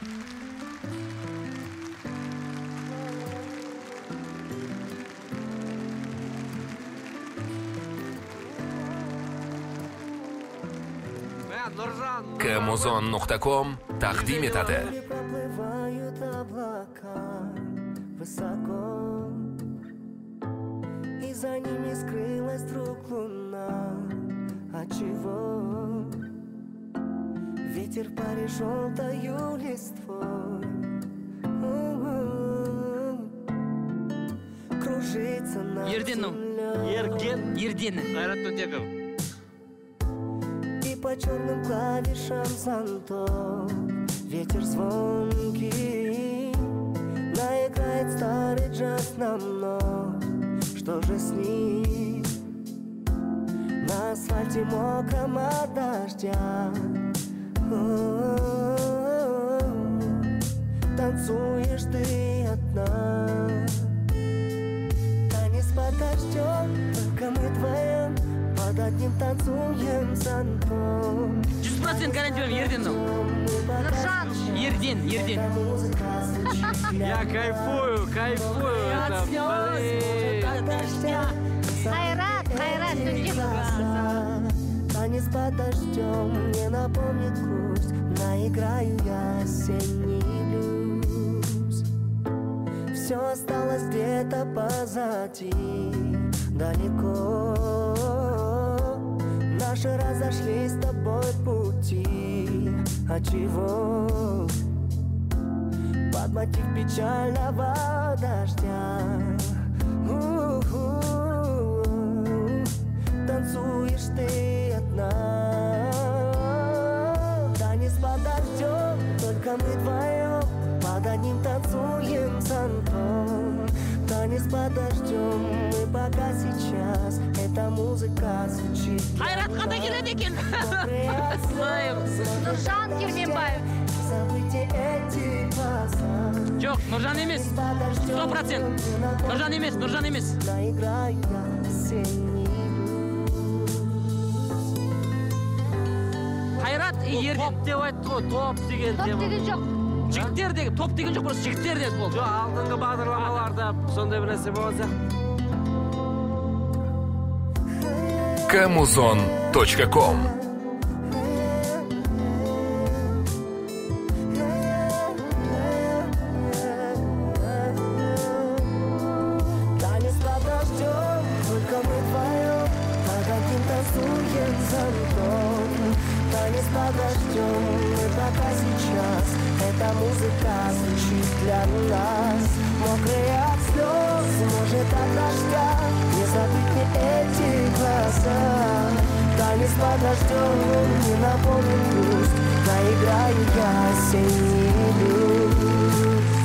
Kamuzon.com taqdim etadi. Проплывают облака высоко, и за ними скрылась вдруг луна. Отчего ветер в паре желтою листвой кружится над землей. Ерден. Айрат Тутеков. И по черным клавишам зонтов ветер звонкий наиграет старый джаз нам вновь. Что же с ним? На асфальте мокром от дождя танцуешь ты одна. Танец под дождем, только мы вдвоем под одним танцуем зонтом. 100% гарантируем Ерденну. Нуржан. Ерден. Я кайфую. Это, Хайрат Тутеков. Танец под дождем мне напомнит грусть. Наиграю я осенний блюз. Все осталось где-то позади, далеко. Наши разошлись с тобой пути. Отчего? Под мотив печального дождя танцуешь ты одна. Танец под дождем, только мы вдвоем под одним танцуем зонтом. Танец под дождем, мы пока сейчас эта музыка звучит. Хайрат қандай келеді екен? Нуржан Керменбаев. Забыйте эти глаза. Жоқ, Нуржан емес. 100%. Нуржан емес. Наиграю я осенний. Хайрат и Ерден. топ деп айтты ғой, топ деген Топ тема. деген жоқ. Жігіттер деген, топ деген жоқ, просто жігіттер деді болды. Жоқ, алдыңғы бағдарламаларда сондай бір нәрсе болған сияқты. Kamuzon.com Танец под дождем, только мы вдвоем под одним танцуем зонтом. Танец под дождем, мы пока сейчас эта музыка звучит для нас. Мокрые от слез, может от дождя, не забыть мне эти глаза. Танец под дождем, не напомнит грусть, наиграю я осенний блюз.